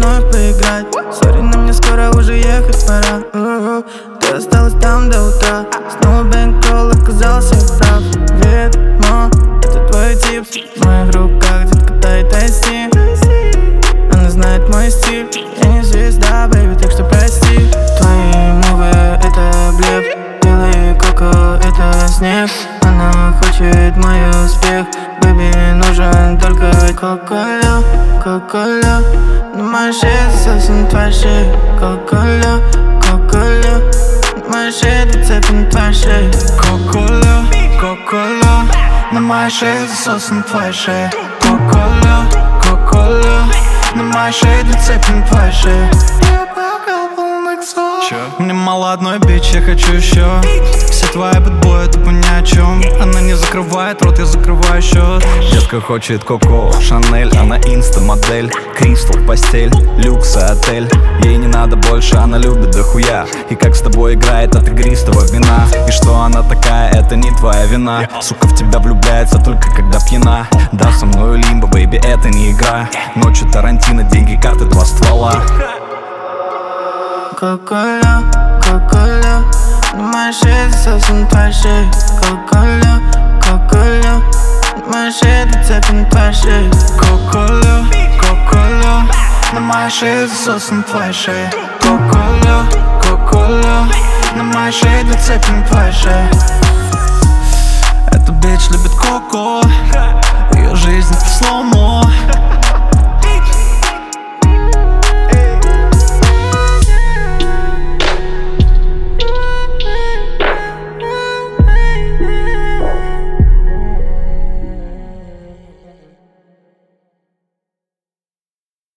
вновь поиграть. Сори, но мне скоро уже ехать пора. Ты осталась там до утра. Снова бэнкролл, оказался прав. Ведьма, это твой тип. В моих руках, детка, дай-тайси. Она знает мой стиль. Я не звезда, бэйби, так что прости. Твои мувы — это блеф. Белый коко — это снег. Она хочет мой успех. Бэйби, нужен только кока-кола, кока-кола. На моей шее засосана твоя шея. Кока-кола, кока-кола. На моей шее две цепи на твоей шее. Кока-кола, кока-кола. На моей шее засосана твоя шея. Кока-кола, кока-кола. На моей шее две цепи на твоей шее. Мне мало одной бич, я хочу еще. Все твои бэтбои тупо ни о чем. Она не закрывает рот, я закрываю счет. Детка хочет Коко, Шанель, она инста-модель. Кристал, постель, люкс, отель. Ей не надо больше, она любит дохуя. И как с тобой играет от игристого вина. И что она такая, это не твоя вина. Сука в тебя влюбляется только когда пьяна. Да, со мною лимбо, бэйби, это не игра. Ночью Тарантино, деньги, карты, два ствола. Кока-кола, кока-кола. На моей шее засосана твоя шея. Кока-кола, кока-кола. На моей шее две цепи на твоей шее. Кока-кола, кока-кола. На моей шее засосана твоя шея. Кока-кола, кока-кола. На моей шее две цепи на твоей шее. Эта бич любит коко. Ее жизнь это слоумо.